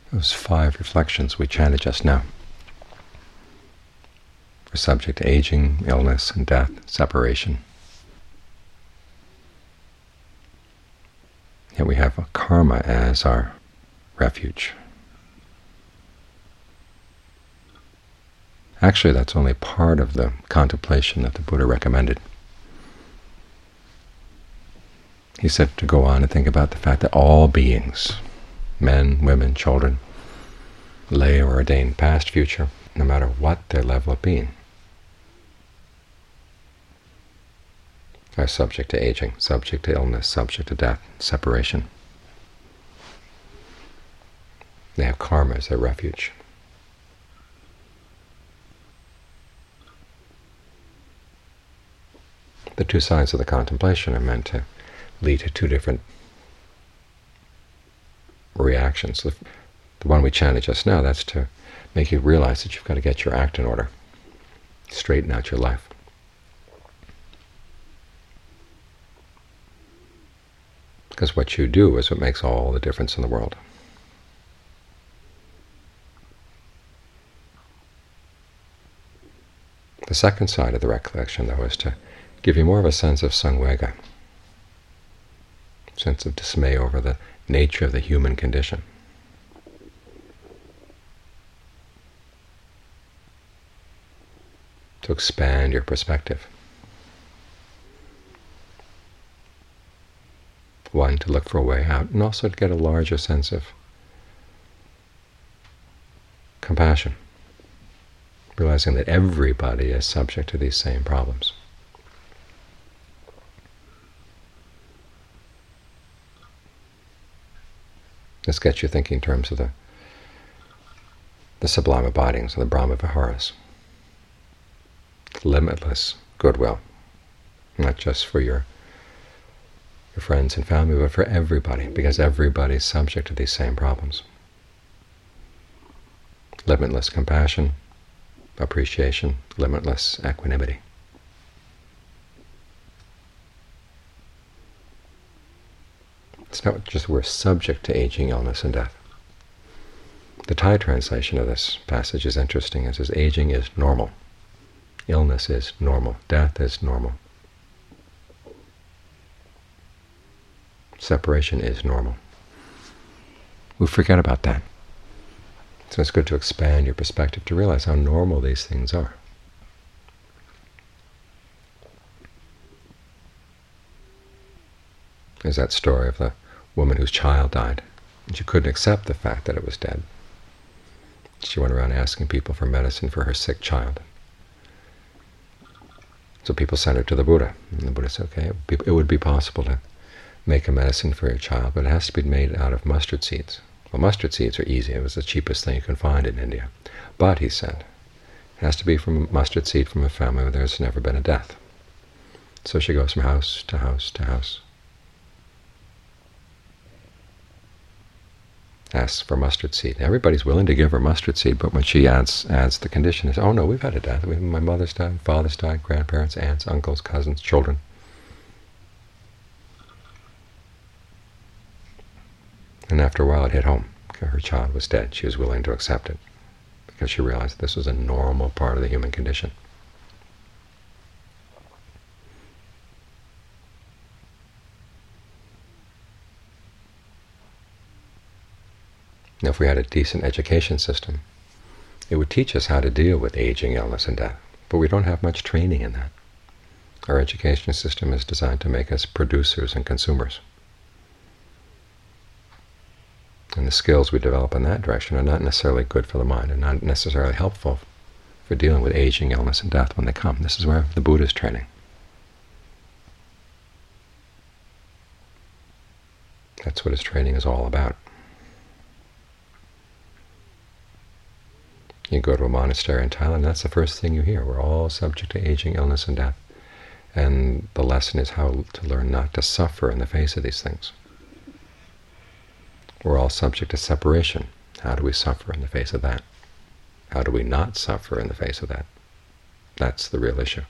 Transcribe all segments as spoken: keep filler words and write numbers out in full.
Those five reflections we chanted just now. We're subject to aging, illness, and death, separation. Yet we have karma as our refuge. Actually, that's only part of the contemplation that the Buddha recommended. He said to go on and think about the fact that all beings, men, women, children, lay or ordained, past, future, no matter what their level of being, are subject to aging, subject to illness, subject to death, separation. They have karma as their refuge. The two sides of the contemplation are meant to lead to two different reactions. The, the one we chanted just now, that's to make you realize that you've got to get your act in order, straighten out your life. Because what you do is what makes all the difference in the world. The second side of the recollection, though, is to give you more of a sense of samvega, sense of dismay over the nature of the human condition. To expand your perspective. One, to look for a way out, and also to get a larger sense of compassion, realizing that everybody is subject to these same problems. This gets you thinking in terms of the, the sublime abidings, of the Brahma Viharas. Limitless goodwill, not just for your, your friends and family, but for everybody, because everybody is subject to these same problems. Limitless compassion, appreciation, limitless equanimity. It's not just we're subject to aging, illness, and death. The Thai translation of this passage is interesting. It says, aging is normal. Illness is normal. Death is normal. Separation is normal. We forget about that. So it's good to expand your perspective to realize how normal these things are. There's that story of the woman whose child died, and she couldn't accept the fact that it was dead. She went around asking people for medicine for her sick child. So people sent her to the Buddha, and the Buddha said, okay, it would be possible to make a medicine for your child, but it has to be made out of mustard seeds. Well, mustard seeds are easy. It was the cheapest thing you can find in India. But, he said, it has to be from a mustard seed from a family where there's never been a death. So she goes from house to house to house, asks for mustard seed. Everybody's willing to give her mustard seed, but when she adds adds the condition, is, oh no, we've had a death. My mother's died, father's died, grandparents, aunts, uncles, cousins, children. And after a while it hit home. Her child was dead. She was willing to accept it because she realized this was a normal part of the human condition. Now, if we had a decent education system, it would teach us how to deal with aging, illness, and death. But we don't have much training in that. Our education system is designed to make us producers and consumers. And the skills we develop in that direction are not necessarily good for the mind and not necessarily helpful for dealing with aging, illness, and death when they come. This is where the Buddha is training. That's what his training is all about. You go to a monastery in Thailand, that's the first thing you hear. We're all subject to aging, illness, and death. And the lesson is how to learn not to suffer in the face of these things. We're all subject to separation. How do we suffer in the face of that? How do we not suffer in the face of that? That's the real issue.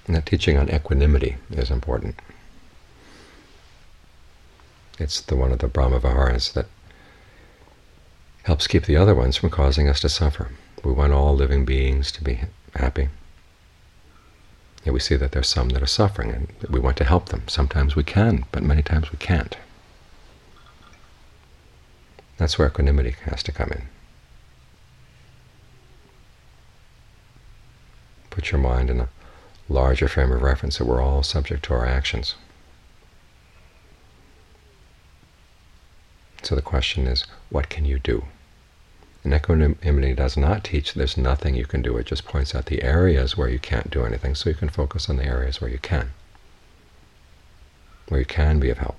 And that teaching on equanimity is important. It's the one of the Brahma-viharas that helps keep the other ones from causing us to suffer. We want all living beings to be happy. Yet we see that there's some that are suffering, and we want to help them. Sometimes we can, but many times we can't. That's where equanimity has to come in. Put your mind in a larger frame of reference that we're all subject to our actions. So the question is, what can you do? And equanimity does not teach there's nothing you can do. It just points out the areas where you can't do anything, so you can focus on the areas where you can, where you can be of help.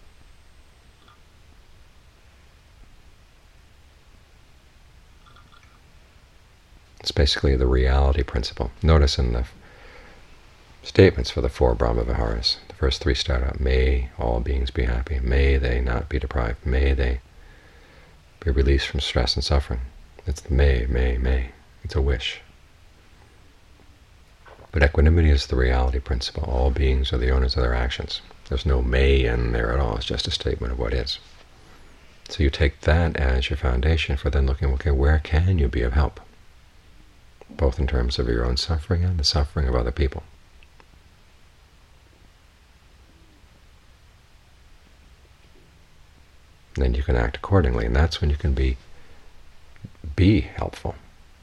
It's basically the reality principle. Notice in the statements for the four Brahma-viharas, the first three start out, may all beings be happy, may they not be deprived, may they be released from stress and suffering. It's the may, may, may. It's a wish. But equanimity is the reality principle. All beings are the owners of their actions. There's no may in there at all. It's just a statement of what is. So you take that as your foundation for then looking, okay, where can you be of help? Both in terms of your own suffering and the suffering of other people. Then you can act accordingly, and that's when you can be be helpful.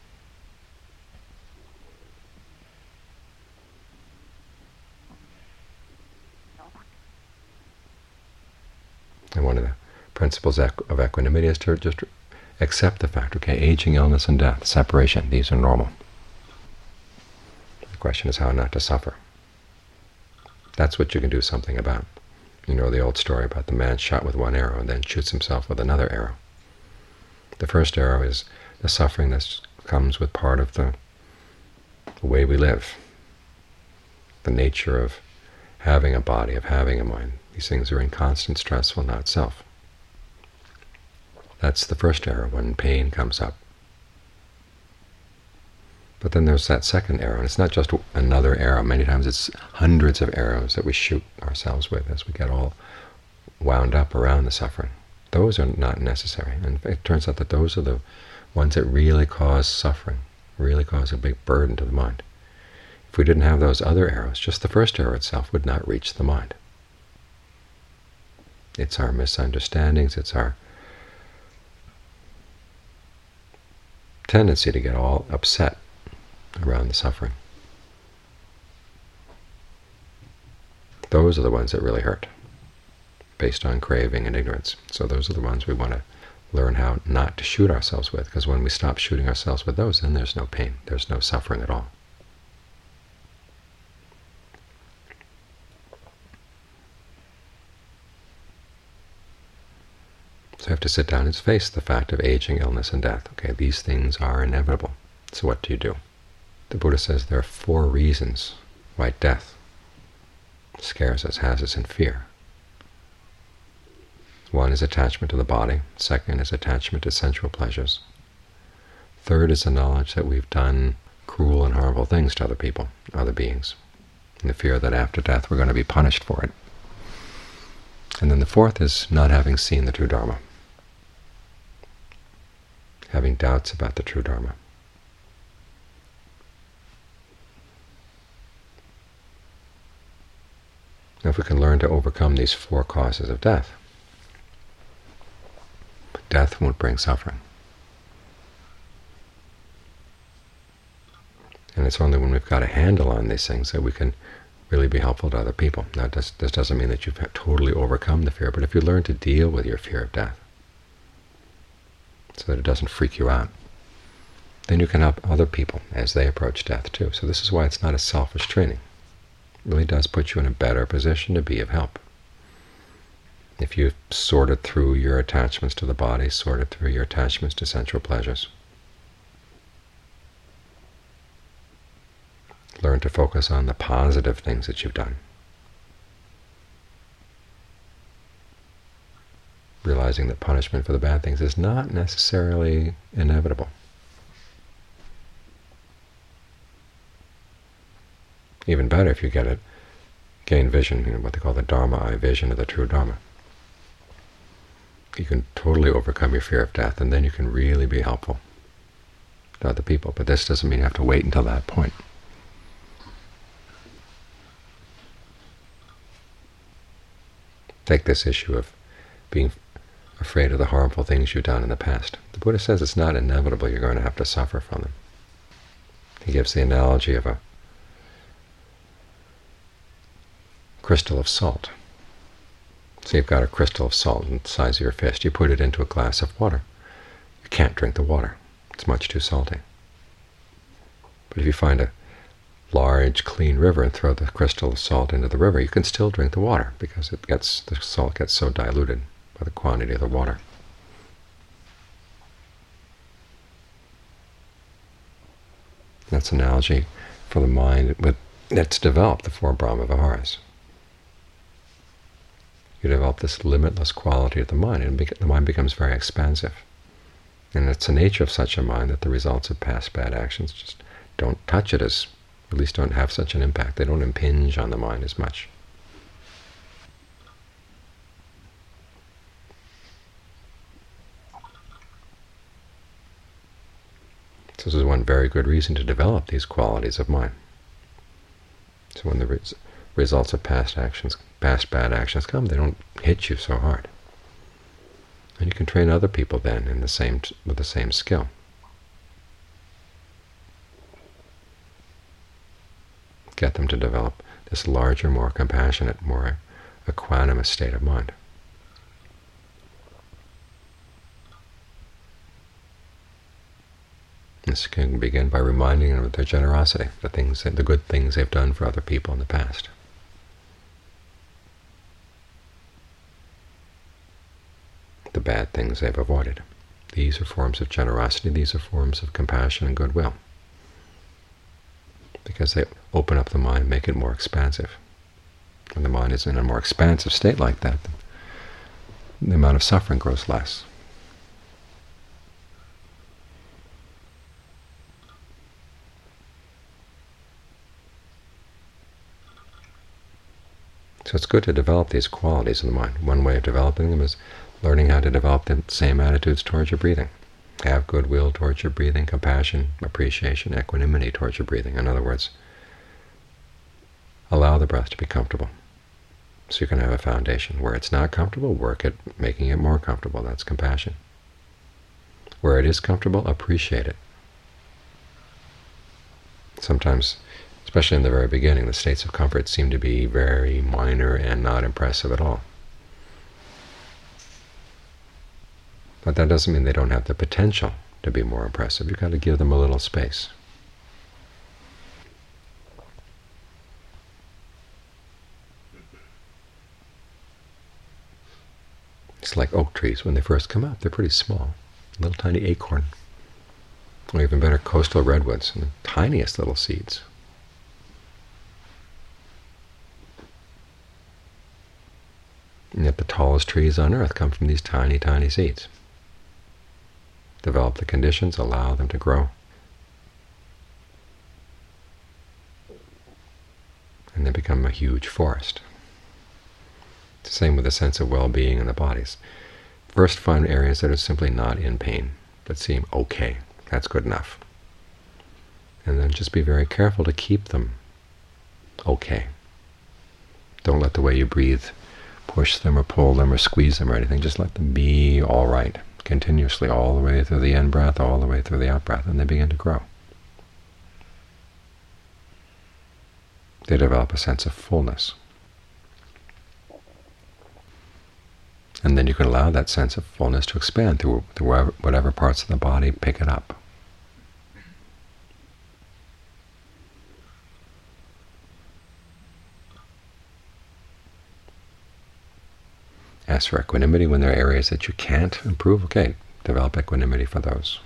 And one of the principles of equanimity is to just accept the fact, okay, aging, illness, and death, separation, these are normal. The question is how not to suffer. That's what you can do something about. You know the old story about the man shot with one arrow and then shoots himself with another arrow. The first arrow is the suffering that comes with part of the way we live, the nature of having a body, of having a mind. These things are in constant stress, will not self. That's the first arrow when pain comes up. But then there's that second arrow, and it's not just another arrow. Many times it's hundreds of arrows that we shoot ourselves with as we get all wound up around the suffering. Those are not necessary. And it turns out that those are the ones that really cause suffering, really cause a big burden to the mind. If we didn't have those other arrows, just the first arrow itself would not reach the mind. It's our misunderstandings, it's our tendency to get all upset around the suffering. Those are the ones that really hurt, based on craving and ignorance. So those are the ones we want to learn how not to shoot ourselves with, because when we stop shooting ourselves with those, then there's no pain, there's no suffering at all. So you have to sit down and face the fact of aging, illness, and death. Okay, these things are inevitable. So what do you do? The Buddha says there are four reasons why death scares us, has us in fear. One is attachment to the body. Second is attachment to sensual pleasures. Third is the knowledge that we've done cruel and harmful things to other people, other beings, and the fear that after death we're going to be punished for it. And then the fourth is not having seen the true Dharma, having doubts about the true Dharma. Now, if we can learn to overcome these four causes of death, death won't bring suffering. And it's only when we've got a handle on these things that we can really be helpful to other people. Now, this, this doesn't mean that you've totally overcome the fear, but if you learn to deal with your fear of death so that it doesn't freak you out, then you can help other people as they approach death too. So this is why it's not a selfish training. It really does put you in a better position to be of help. If you've sorted through your attachments to the body, sorted through your attachments to sensual pleasures, learn to focus on the positive things that you've done, realizing that punishment for the bad things is not necessarily inevitable. even better if you get it, gain vision, you know, what they call the Dharma eye vision of the true Dharma. You can totally overcome your fear of death, and then you can really be helpful to other people. But this doesn't mean you have to wait until that point. Take this issue of being afraid of the harmful things you've done in the past. The Buddha says it's not inevitable you're going to have to suffer from them. He gives the analogy of a crystal of salt. So you've got a crystal of salt in the size of your fist. You put it into a glass of water. You can't drink the water. It's much too salty. But if you find a large, clean river and throw the crystal of salt into the river, you can still drink the water because it gets the salt gets so diluted by the quantity of the water. That's an analogy for the mind with, that's developed the four Brahma-viharas. You develop this limitless quality of the mind, and the mind becomes very expansive. And it's the nature of such a mind that the results of past bad actions just don't touch it as, at least don't have such an impact. They don't impinge on the mind as much. So this is one very good reason to develop these qualities of mind. So when the res results of past actions, past bad actions come, they don't hit you so hard. And you can train other people then in the same with the same skill. Get them to develop this larger, more compassionate, more equanimous state of mind. This can begin by reminding them of their generosity, the things, the good things they've done for other people in the past. The bad things they've avoided. These are forms of generosity. These are forms of compassion and goodwill, because they open up the mind, make it more expansive. When the mind is in a more expansive state like that, the amount of suffering grows less. So it's good to develop these qualities in the mind. One way of developing them is learning how to develop the same attitudes towards your breathing. Have goodwill towards your breathing, compassion, appreciation, equanimity towards your breathing. In other words, allow the breath to be comfortable so you can have a foundation. Where it's not comfortable, work at making it more comfortable. That's compassion. Where it is comfortable, appreciate it. Sometimes, especially in the very beginning, the states of comfort seem to be very minor and not impressive at all. But that doesn't mean they don't have the potential to be more impressive. You've got to give them a little space. It's like oak trees. When they first come up, they're pretty small, a little tiny acorn. Or even better, coastal redwoods, and the tiniest little seeds. And yet the tallest trees on earth come from these tiny, tiny seeds. Develop the conditions, allow them to grow, and they become a huge forest. It's the same with the sense of well-being in the bodies. First, find areas that are simply not in pain, that seem okay. That's good enough. And then just be very careful to keep them okay. Don't let the way you breathe push them or pull them or squeeze them or anything. Just let them be all right, continuously, all the way through the in-breath, all the way through the out-breath, and they begin to grow. They develop a sense of fullness. And then you can allow that sense of fullness to expand through, through whatever parts of the body pick it up. Ask for equanimity when there are areas that you can't improve. Okay, develop equanimity for those.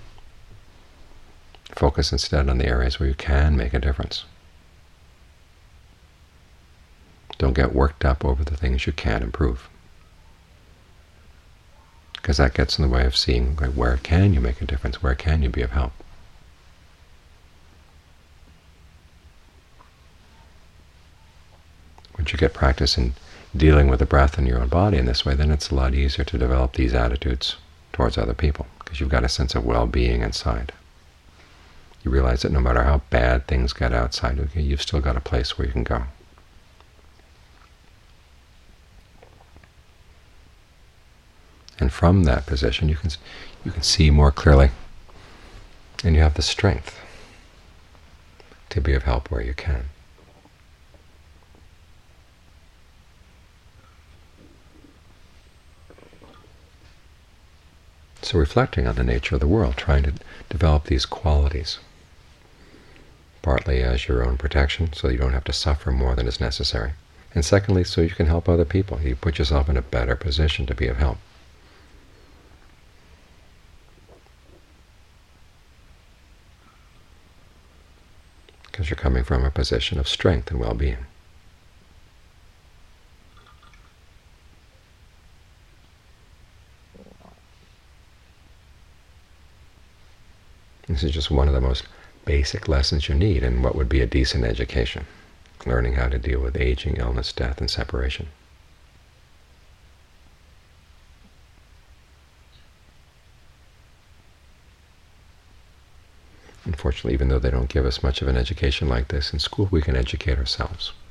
Focus instead on the areas where you can make a difference. Don't get worked up over the things you can't improve, because that gets in the way of seeing where can you make a difference, where can you be of help. Once you get practice in dealing with the breath in your own body in this way, then it's a lot easier to develop these attitudes towards other people, because you've got a sense of well-being inside. You realize that no matter how bad things get outside of you, you've still got a place where you can go. And from that position, you can you can see more clearly, and you have the strength to be of help where you can. So reflecting on the nature of the world, trying to develop these qualities, partly as your own protection, so you don't have to suffer more than is necessary, and secondly, so you can help other people. You put yourself in a better position to be of help. Because you're coming from a position of strength and well-being. This is just one of the most basic lessons you need in what would be a decent education, learning how to deal with aging, illness, death, and separation. Unfortunately, even though they don't give us much of an education like this in school, we can educate ourselves.